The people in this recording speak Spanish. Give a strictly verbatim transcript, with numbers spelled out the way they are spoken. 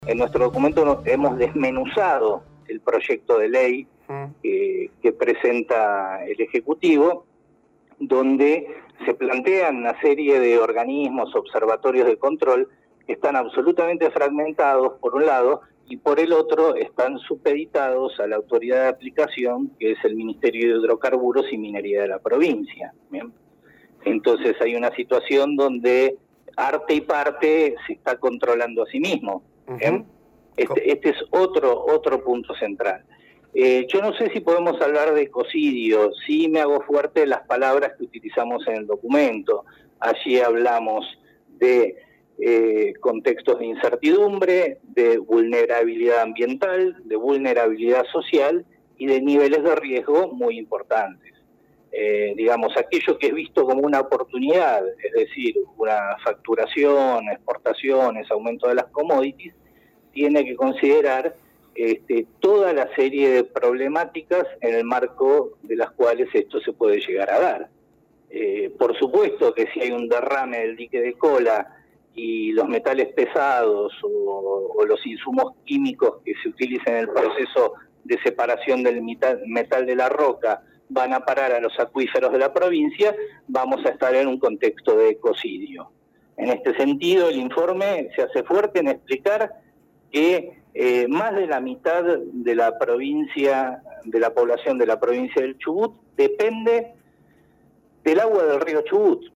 En nuestro documento nos hemos desmenuzado el proyecto de ley eh, que presenta el Ejecutivo, donde se plantean una serie de organismos, observatorios de control, que están absolutamente fragmentados por un lado, y por el otro están supeditados a la autoridad de aplicación, que es el Ministerio de Hidrocarburos y Minería de la provincia. ¿Bien? Entonces hay una situación donde arte y parte se está controlando a sí mismo. ¿Bien? Este, este es otro, otro punto central. Eh, yo no sé si podemos hablar de ecocidio, sí me hago fuerte las palabras que utilizamos en el documento. Allí hablamos de eh, contextos de incertidumbre, de vulnerabilidad ambiental, de vulnerabilidad social y de niveles de riesgo muy importantes. Eh, digamos, aquello que es visto como una oportunidad, es decir, una facturación, exportaciones, aumento de las commodities, tiene que considerar este, toda la serie de problemáticas en el marco de las cuales esto se puede llegar a dar. Eh, por supuesto que si hay un derrame del dique de cola y los metales pesados o, o los insumos químicos que se utilizan en el proceso de separación del metal de la roca van a parar a los acuíferos de la provincia, vamos a estar en un contexto de ecocidio. En este sentido, el informe se hace fuerte en explicar que eh, más de la mitad de la provincia, de la población de la provincia del Chubut, depende del agua del río Chubut.